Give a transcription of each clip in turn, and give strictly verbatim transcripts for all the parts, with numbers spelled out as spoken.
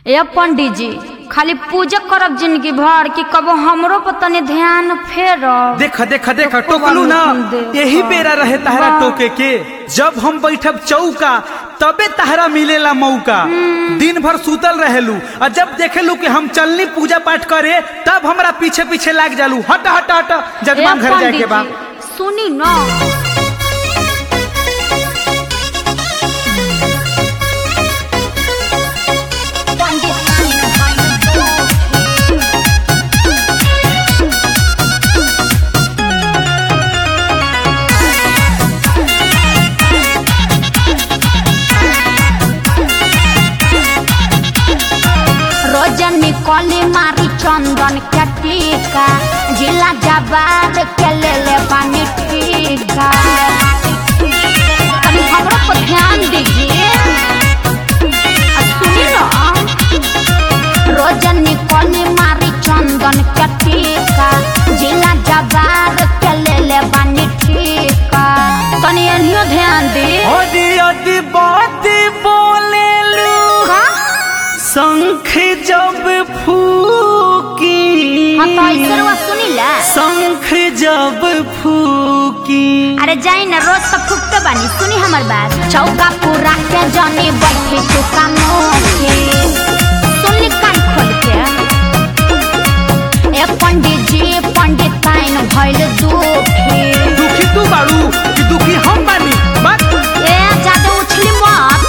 ए पंडित जी खाली पूजा करब जिंदगी भर कि कबो हमरो पर तनी ध्यान फेरब। देख देख देख टोकलू ना, यही बेरा रहे तहरा टोके के। जब हम बैठब चौका तबे तहरा मिलेला मौका। दिन भर सुतल रहेलू और जब देखेलू कि हम चलनी पूजा पाठ करे तब हमरा पीछे पीछे लाग जालू। हट हट हट जजमान घर जाए के बा। सुनी ना रोजनी कली मारी चंदन के टीका, जिला जबाद के ले ले पानी टीका। अभी हमरो पर ध्यान दीजिए। सुनिए ना, रोजनी कली मारी चंदन के टीका, जिला जबाद के ले ले पानी टीका। तनी एनियो ध्यान दी। ओदी ओदी बात बोले लू शंख जब फूकी, हाँ तो ऐसरवा सुनीला। शंख जब फूकी। अरे जाई ना, रोज तो फूकते बानी। सुनी हमर बात। चौका पूरा के जानी बैठे चुका मोखे, सुनी कान खोल के। ए पंडित जी पंडित ताइन भइल दुखी। दुखी तू बाड़ू कि दुखी हम बानी? बात ए ज्यादा उछली मत।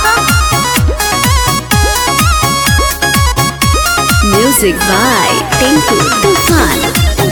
Music by Tinku Tufan.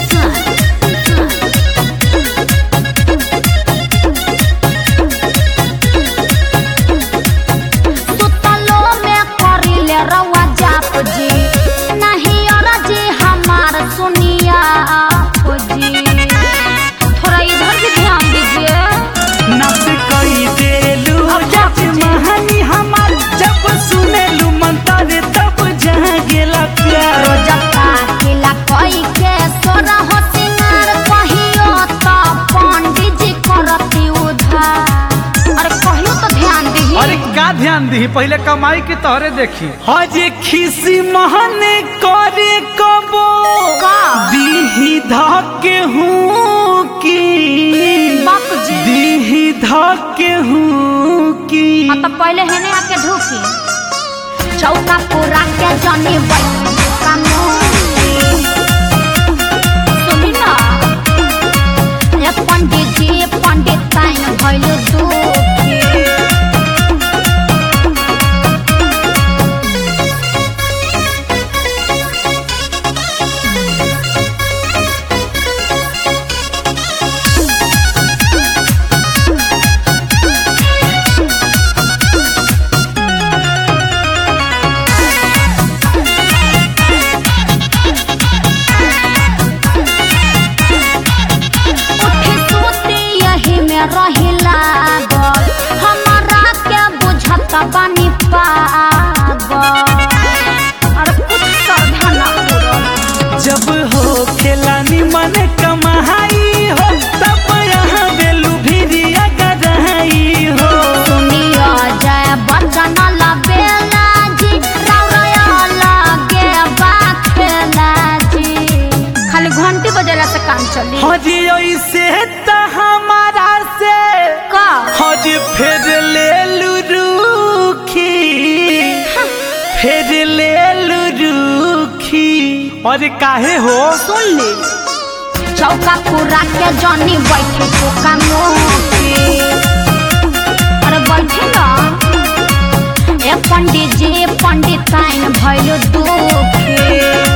सुतलो में करिले रवा जाप जी, नहीं और जी हमार सुनिया आप जी। थोड़ा इधर भी ध्यान दीजिए। नस कई देलू जजमानी हमार, जब सुनेलू मंत्र तब जहाँ गेला प्यार। रोजका किला कोई के सोना हो सिंगार, कहियो तो पंडित जी करती उधार। अरे कहियो तो ध्यान दी। अरे का ध्यान दी, पहले कमाई के तोहरे देखी। हजे खिसी महने करे कबो का दीही धके हूँ की, बाप जी दीही धके हूँ की। हाँ तो पहले हेने आके ढूकी। चौका पूरा के जानी बैठ का मोती। सुनी ना, ये पंडित जी पंडित ताइन भइल दुखी। रहिला गल हमारा के बुझत बानी पागल। अरे कुछ सावधान पूरा। जब हो खेलानी मन कमाई हो तब यहाँ बेलू भिरिया गराई हो। सुनियो जय बचन लबेला जी, रौरया लगे बाखेला जी। खाली घंटी बजेला से काम चली। हजी ऐसे तो हमारा से का हजी फिर ले लू रूखी, फिर ले लू रूखी। अरे काहे हो? सुन ली। चौका पूरा के जानी बैठे चौका मोती। अरे बैठे ना। ए पंडित जी पंडित ताइन भइल दुखी।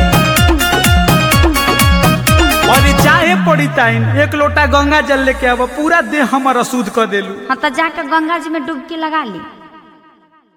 अरे चाहे पड़ी ताइन एक लोटा गंगा जल लेके अब पूरा देह हमारा शुद्ध कर देलू। हाँ तो जाकर गंगा जी में डुबकी लगा ली।